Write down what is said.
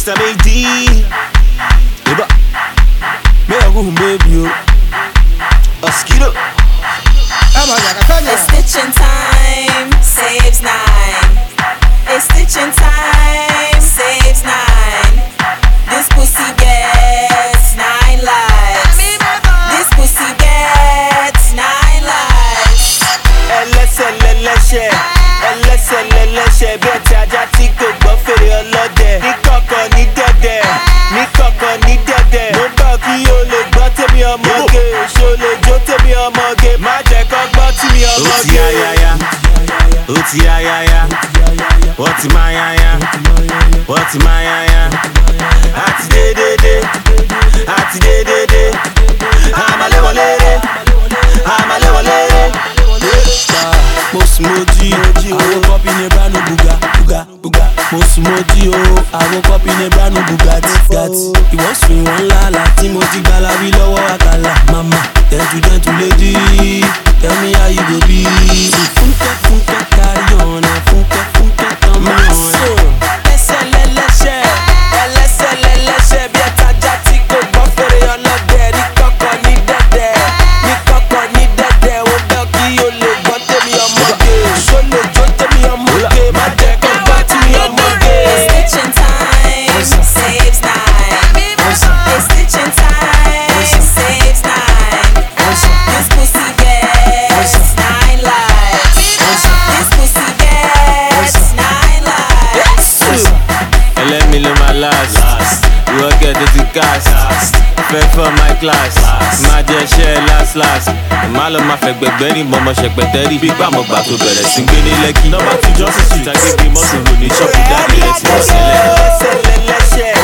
Mr. Mady. Me a go baby. A skidoo. It's stitching time, saves 9. It's stitching time, saves 9. This pussy gets 9 lives. This pussy gets 9 lives. Ẹlẹ́sẹ̀ bí ẹ̀tì ajá tí kò gbọ́ fèrè ọlọ́dẹ. Ní kọ̀kọ̀ ní dẹ̀dẹ̀, ní kọ̀kọ̀ ní dẹ̀dẹ̀. Mo gbọ́ kí o lè gbọ́ tèmi ọmọge. Ṣo lè jó tèmi ọmọge. Má jẹ́ kó gbọ́ tí mi ọmọge. Ó ti ayaya, ó ti ayaya. Wọ́n ti máa yaya, wọ́n ti máa yaya. Àti dédédé, àti dédédé. Àmàléwọlére, àmàléwọlére. Mo smoji, àwọn copy ní brand new Buga. Mo smoji o, àwọn copy ní brand new Bugatti. Ìwọ́n sùn wọ́n lálá tí mo ti gbala wí lọ́wọ́ àkàlà. Mama, gentle lady, tell me how you go be. Fúnkẹ́ carry on, fúnkẹ́ tán mi on. Ẹlẹ́sẹ̀ bí ẹ̀tajà tí kò gbọ́ fèrè ọlọ́dẹ. Ní kọ̀kọ̀ ní dẹ̀dẹ̀, ní kọ̀kọ̀ ní dẹ̀dẹ̀. Wọ́n gbọ́ kí o lè gbọ́ tèmi ọmọge. Ṣo lè jó tèmi ọmọge. Má jẹ́ kó gbọ́ tí mi ọmọge. It's stitching time, saves 9. It's stitching time, saves 9. This pussy gets 9 lives. This pussy gets 9 lives. Ẹlẹ́mi ló máa last. Ìwọ gẹ̀dẹ̀ ti cast. Fẹ́ for my class. Má jẹ́ ṣẹ́ last. Má lọ máa fẹ́ gbẹ̀gbẹ́ ní mọ̀mọ́ ṣẹ̀pẹ̀tẹ́ rí. Bí gbàmọ̀ gbà tó bẹ̀rẹ̀ sí gbé ní Lẹ́kì. Nọ́mbà 2 Johnson Street. Àgbègbè mọ́tò lò ní ṣọ́ọ̀bù dáàbì rẹ̀ ti wọ̀ sílẹ̀.